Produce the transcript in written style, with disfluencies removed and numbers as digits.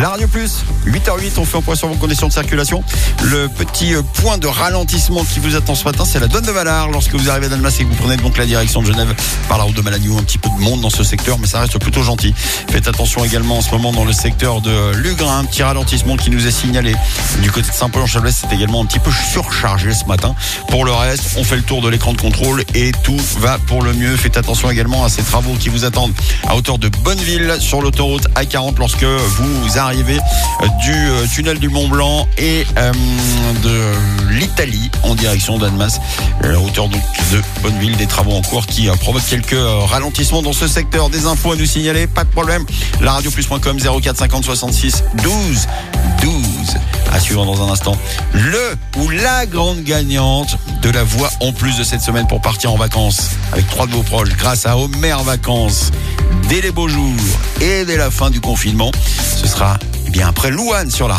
La Radio Plus, 8h08, on fait un point sur vos conditions de circulation. Le petit point de ralentissement qui vous attend ce matin, c'est la douane de Valard. Lorsque vous arrivez à Annemasse et que vous prenez donc la direction de Genève par la route de Malagnou, un petit peu de monde dans ce secteur, mais ça reste plutôt gentil. Faites attention également en ce moment dans le secteur de Lugrin, un petit ralentissement qui nous est signalé. Du côté de Saint-Paul-en-Chablais, c'est également un petit peu surchargé ce matin. Pour le reste, on fait le tour de l'écran de contrôle et tout va pour le mieux. Faites attention également à ces travaux qui vous attendent à hauteur de Bonneville sur l'autoroute A40 lorsque vous arrivez du tunnel du Mont-Blanc et de l'Italie en direction d'Annemasse. À hauteur donc de Bonneville, des travaux en cours qui provoquent quelques ralentissements dans ce secteur. Des infos à nous signaler, pas de problème. Laradioplus.com 04 50 66 12 12. À suivre dans un instant, le ou la grande gagnante de la voie en plus de cette semaine pour partir en vacances avec 3 de vos proches grâce à Homer Vacances dès les beaux jours et dès la fin du confinement. Ce sera bien après Louane sur la